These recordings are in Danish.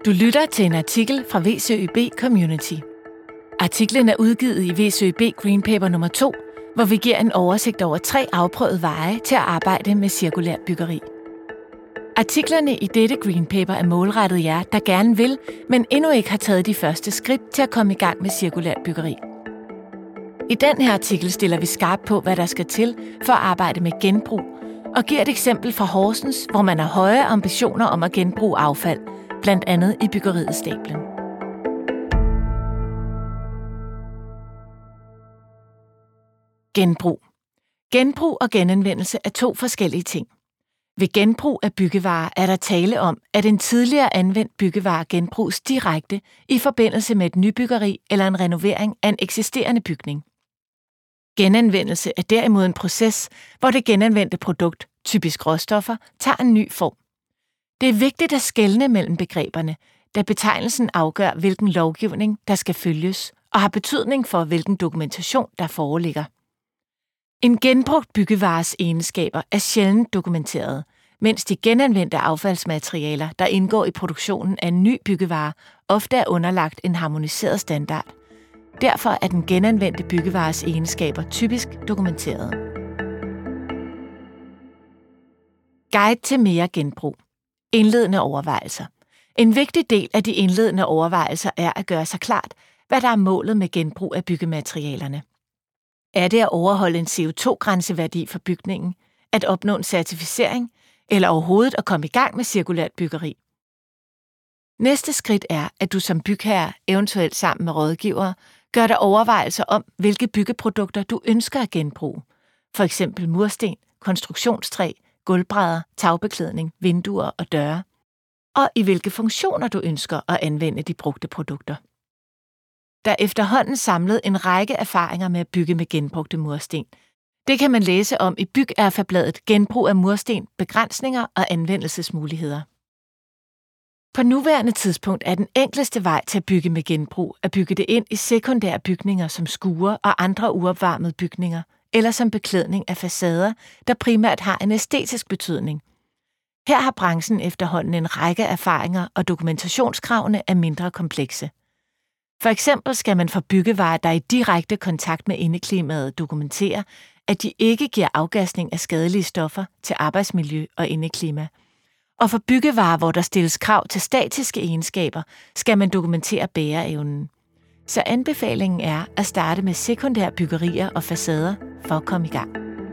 Du lytter til en artikel fra VCØB Community. Artiklen er udgivet i VCØB Green Paper nummer 2, hvor vi giver en oversigt over 3 afprøvede veje til at arbejde med cirkulært byggeri. Artiklerne i dette Green Paper er målrettet jer, der gerne vil, men endnu ikke har taget de første skridt til at komme i gang med cirkulært byggeri. I den her artikel stiller vi skarpt på, hvad der skal til for at arbejde med genbrug, og giver et eksempel fra Horsens, hvor man har høje ambitioner om at genbruge affald, blandt andet i byggeriet Stablen. Genbrug. Genbrug og genanvendelse er 2 forskellige ting. Ved genbrug af byggevarer er der tale om, at en tidligere anvendt byggevare genbruges direkte i forbindelse med et nybyggeri eller en renovering af en eksisterende bygning. Genanvendelse er derimod en proces, hvor det genanvendte produkt, typisk råstoffer, tager en ny form. Det er vigtigt at skelne mellem begreberne, da betegnelsen afgør, hvilken lovgivning, der skal følges, og har betydning for, hvilken dokumentation, der foreligger. En genbrugt byggevares egenskaber er sjældent dokumenteret, mens de genanvendte affaldsmaterialer, der indgår i produktionen af en ny byggevare, ofte er underlagt en harmoniseret standard. Derfor er den genanvendte byggevares egenskaber typisk dokumenteret. Guide til mere genbrug. Indledende overvejelser. En vigtig del af de indledende overvejelser er at gøre sig klart, hvad der er målet med genbrug af byggematerialerne. Er det at overholde en CO2-grænseværdi for bygningen, at opnå en certificering, eller overhovedet at komme i gang med cirkulært byggeri? Næste skridt er, at du som bygherre, eventuelt sammen med rådgivere, gør dig overvejelser om, hvilke byggeprodukter du ønsker at genbruge. For eksempel mursten, konstruktionstræ, gulvbrædder, tagbeklædning, vinduer og døre. Og i hvilke funktioner du ønsker at anvende de brugte produkter. Der er efterhånden samlet en række erfaringer med at bygge med genbrugte mursten. Det kan man læse om i Byggerfabladet Genbrug af mursten, begrænsninger og anvendelsesmuligheder. På nuværende tidspunkt er den enkleste vej til at bygge med genbrug at bygge det ind i sekundære bygninger som skure og andre uopvarmede bygninger, eller som beklædning af facader, der primært har en æstetisk betydning. Her har branchen efterhånden en række erfaringer, og dokumentationskravene er mindre komplekse. For eksempel skal man for byggevarer, der er i direkte kontakt med indeklimaet, dokumentere, at de ikke giver afgasning af skadelige stoffer til arbejdsmiljø og indeklima. Og for byggevarer, hvor der stilles krav til statiske egenskaber, skal man dokumentere bæreevnen. Så anbefalingen er at starte med sekundære byggerier og facader for at komme i gang.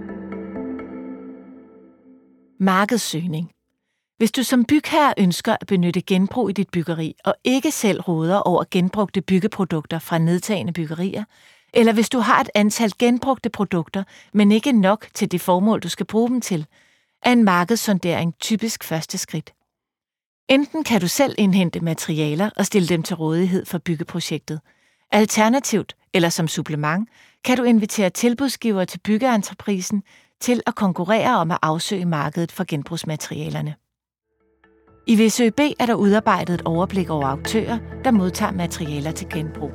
Markedssøgning. Hvis du som bygherre ønsker at benytte genbrug i dit byggeri og ikke selv råder over genbrugte byggeprodukter fra nedtagne byggerier, eller hvis du har et antal genbrugte produkter, men ikke nok til det formål, du skal bruge dem til, er en markedssondering typisk første skridt. Enten kan du selv indhente materialer og stille dem til rådighed for byggeprojektet. Alternativt, eller som supplement, kan du invitere tilbudsgivere til byggeentreprisen til at konkurrere om at afsøge markedet for genbrugsmaterialerne. I VCØB er der udarbejdet et overblik over aktører, der modtager materialer til genbrug.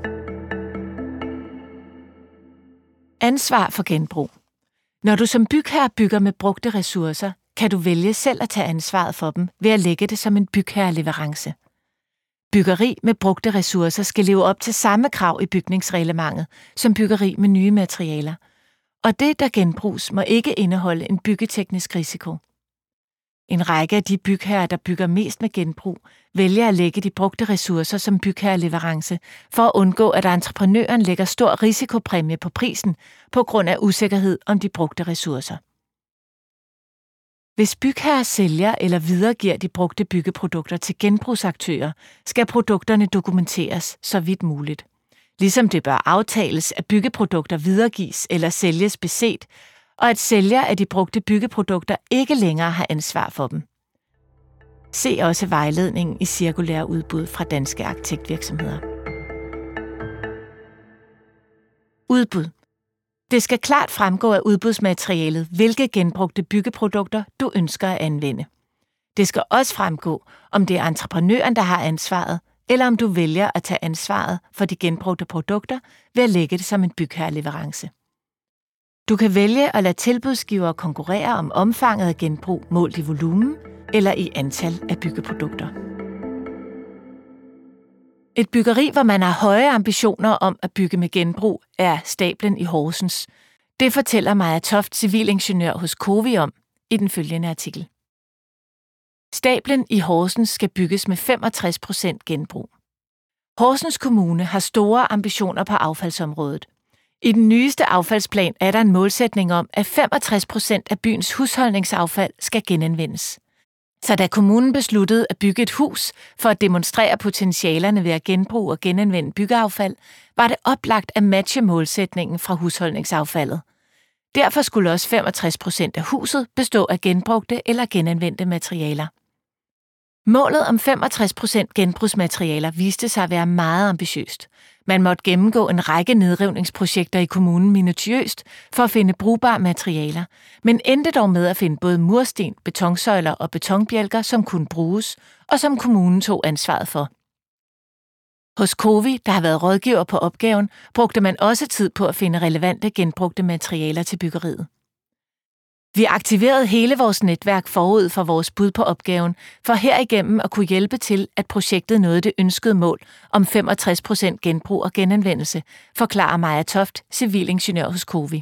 Ansvar for genbrug. Når du som bygherre bygger med brugte ressourcer, kan du vælge selv at tage ansvaret for dem ved at lægge det som en bygherreleverance. Byggeri med brugte ressourcer skal leve op til samme krav i bygningsreglementet som byggeri med nye materialer, og det, der genbruges, må ikke indeholde en byggeteknisk risiko. En række af de bygherrer, der bygger mest med genbrug, vælger at lægge de brugte ressourcer som bygherreleverance for at undgå, at entreprenøren lægger stor risikopræmie på prisen på grund af usikkerhed om de brugte ressourcer. Hvis bygherrer sælger eller videregiver de brugte byggeprodukter til genbrugsaktører, skal produkterne dokumenteres så vidt muligt. Ligesom det bør aftales, at byggeprodukter videregives eller sælges beset, og at sælger af de brugte byggeprodukter ikke længere har ansvar for dem. Se også vejledningen i cirkulære udbud fra danske arkitektvirksomheder. Udbud. Det skal klart fremgå af udbudsmaterialet, hvilke genbrugte byggeprodukter du ønsker at anvende. Det skal også fremgå, om det er entreprenøren, der har ansvaret, eller om du vælger at tage ansvaret for de genbrugte produkter ved at lægge det som en bygherreleverance. Du kan vælge at lade tilbudsgivere konkurrere om omfanget af genbrug målt i volumen eller i antal af byggeprodukter. Et byggeri, hvor man har høje ambitioner om at bygge med genbrug, er Stablen i Horsens. Det fortæller Maja Toft, civilingeniør hos COWI, om i den følgende artikel. Stablen i Horsens skal bygges med 65% genbrug. Horsens Kommune har store ambitioner på affaldsområdet. I den nyeste affaldsplan er der en målsætning om, at 65% af byens husholdningsaffald skal genanvendes. Så da kommunen besluttede at bygge et hus for at demonstrere potentialerne ved at genbruge og genanvende byggeaffald, var det oplagt at matche målsætningen fra husholdningsaffaldet. Derfor skulle også 65% af huset bestå af genbrugte eller genanvendte materialer. Målet om 65% genbrugsmaterialer viste sig at være meget ambitiøst. Man måtte gennemgå en række nedrivningsprojekter i kommunen minutiøst for at finde brugbare materialer, men endte dog med at finde både mursten, betonsøjler og betonbjælker, som kunne bruges, og som kommunen tog ansvaret for. Hos COWI, der har været rådgiver på opgaven, brugte man også tid på at finde relevante genbrugte materialer til byggeriet. Vi aktiverede hele vores netværk forud for vores bud på opgaven, for herigennem at kunne hjælpe til, at projektet nåede det ønskede mål om 65% genbrug og genanvendelse, forklarer Maja Toft, civilingeniør hos COWI.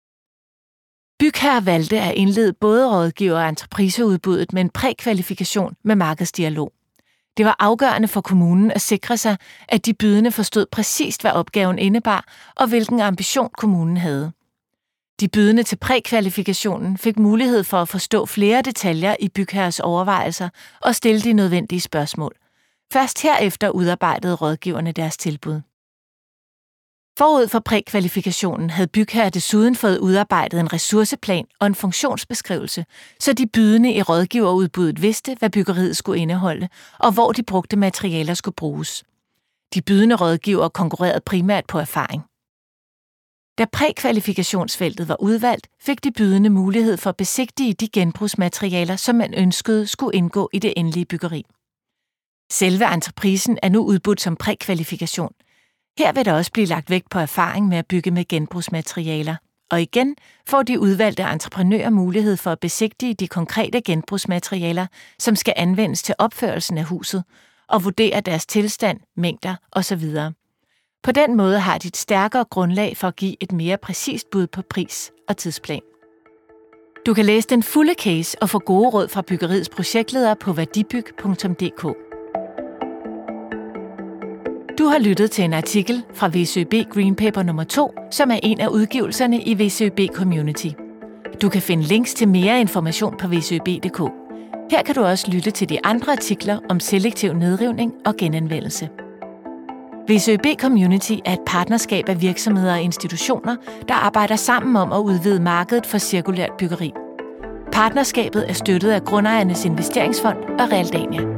Bygherre valgte at indlede både rådgiver- og entrepriseudbuddet med en prækvalifikation med markedsdialog. Det var afgørende for kommunen at sikre sig, at de bydende forstod præcist, hvad opgaven indebar og hvilken ambition kommunen havde. De bydende til prækvalifikationen fik mulighed for at forstå flere detaljer i bygherres overvejelser og stille de nødvendige spørgsmål. Først herefter udarbejdede rådgiverne deres tilbud. Forud for prækvalifikationen havde bygherre desuden fået udarbejdet en ressourceplan og en funktionsbeskrivelse, så de bydende i rådgiverudbuddet vidste, hvad byggeriet skulle indeholde, og hvor de brugte materialer skulle bruges. De bydende rådgivere konkurrerede primært på erfaring. Da prækvalifikationsfeltet var udvalgt, fik de bydende mulighed for at besigtige de genbrugsmaterialer, som man ønskede skulle indgå i det endelige byggeri. Selve entreprisen er nu udbudt som prækvalifikation. Her vil der også blive lagt vægt på erfaring med at bygge med genbrugsmaterialer. Og igen får de udvalgte entreprenører mulighed for at besigtige de konkrete genbrugsmaterialer, som skal anvendes til opførelsen af huset, og vurdere deres tilstand, mængder osv. På den måde har de et stærkere grundlag for at give et mere præcist bud på pris og tidsplan. Du kan læse den fulde case og få gode råd fra byggeriets projektledere på værdibyg.dk. Du har lyttet til en artikel fra VCØB Green Paper nummer 2, som er en af udgivelserne i VCØB Community. Du kan finde links til mere information på vcøb.dk. Her kan du også lytte til de andre artikler om selektiv nedrivning og genanvendelse. VCØB Community er et partnerskab af virksomheder og institutioner, der arbejder sammen om at udvide markedet for cirkulært byggeri. Partnerskabet er støttet af Grundejernes Investeringsfond og Realdania.